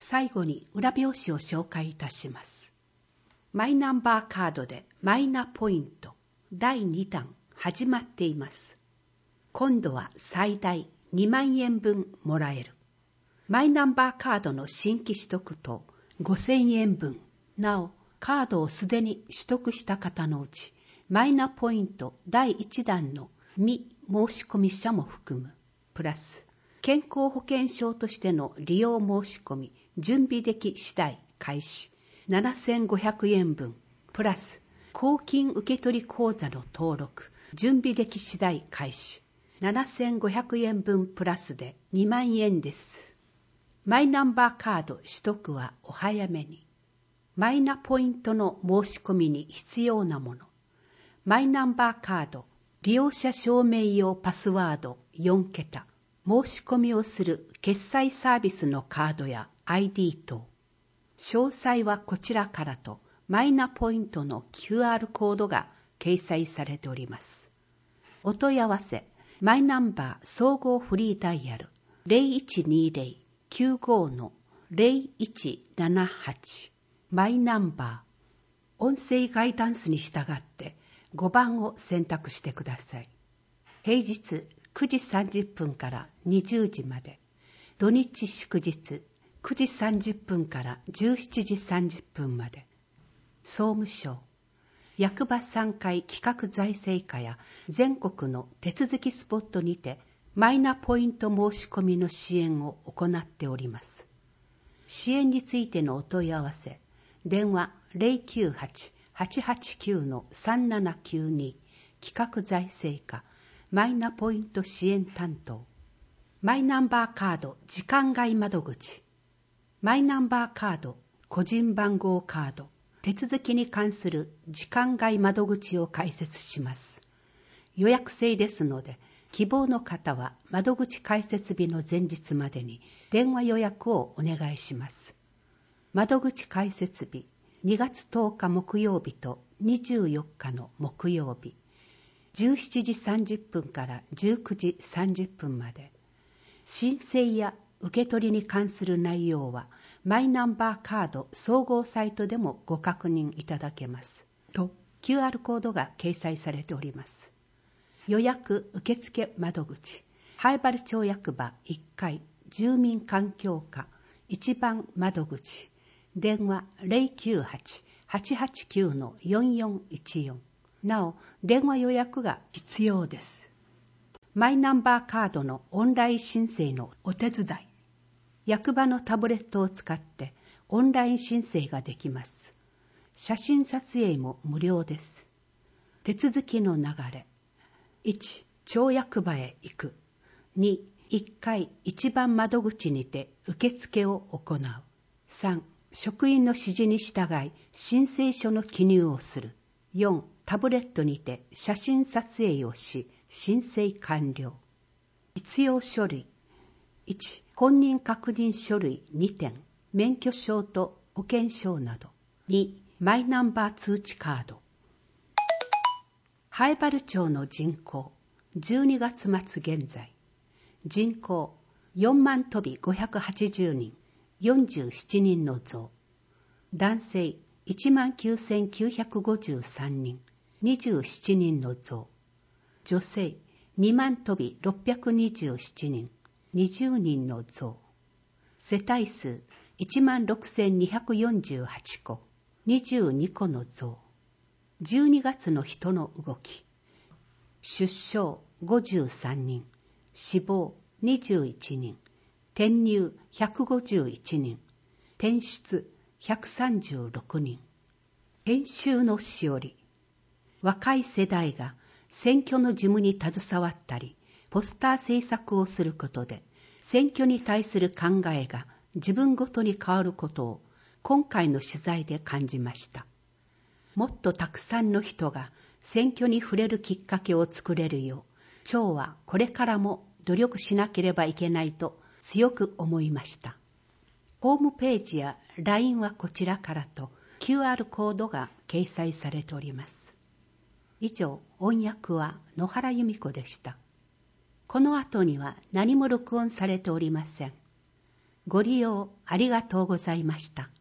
最後に裏表紙を紹介いたします。マイナンバーカードでマイナポイント第2弾始まっています。今度は最大2万円分もらえる。マイナンバーカードの新規取得と5000円分。なお、カードをすでに取得した方のうち、マイナポイント第1弾の未申込者も含む。プラス、健康保険証としての利用申し込み準備でき次第開始。7500円分。プラス、公金受取口座の登録準備でき次第開始。7500円分プラスで2万円です。マイナンバーカード取得はお早めに。マイナポイントの申し込みに必要なもの。マイナンバーカード、利用者証明用パスワード4桁。申し込みをする決済サービスのカードや ID 等。詳細はこちらからと、マイナポイントの QR コードが掲載されております。お問い合わせ、マイナンバー総合フリーダイヤル 0120-95-0178 マイナンバー。音声ガイダンスに従って5番を選択してください。平日9時30分から20時まで。土日祝日9時30分から17時30分まで。総務省、役場3階企画財政課や全国の手続きスポットにてマイナポイント申し込みの支援を行っております。支援についてのお問い合わせ、電話 098-889-3792 企画財政課マイナポイント支援担当。マイナンバーカード時間外窓口。マイナンバーカード個人番号カード手続きに関する時間外窓口を開設します。予約制ですので、希望の方は窓口開設日の前日までに電話予約をお願いします。窓口開設日、2月10日木曜日と24日の木曜日、17時30分から19時30分まで。申請や受け取りに関する内容は、マイナンバーカード総合サイトでもご確認いただけます。と、QR コードが掲載されております。予約受付窓口、灰原町役場1階住民環境課1番窓口、電話 098-889-4414。なお、電話予約が必要です。マイナンバーカードのオンライン申請のお手伝い。役場のタブレットを使ってオンライン申請ができます。写真撮影も無料です。手続きの流れ。1、町役場へ行く。2、1階1番窓口にて受付を行う。3、職員の指示に従い申請書の記入をする。4、タブレットにて写真撮影をし、申請完了。必要書類。1、本人確認書類2点、免許証と保険証など。2、マイナンバー通知カード。灰原町の人口、12月末現在。人口4万飛び580人、47人の増。男性19,953人、27人の増。女性2万飛び627人、20人の増。世帯数16,248戸、22戸の増。12月の人の動き。出生53人、死亡21人、転入151人、転出136人。編集のしおり。若い世代が選挙の事務に携わったり、ポスター制作をすることで、選挙に対する考えが自分ごとに変わることを今回の取材で感じました。もっとたくさんの人が選挙に触れるきっかけを作れるよう、町はこれからも努力しなければいけないと強く思いました。ホームページや LINE はこちらからと QR コードが掲載されております。以上、音訳は野原由美子でした。この後には何も録音されておりません。 ご利用ありがとうございました。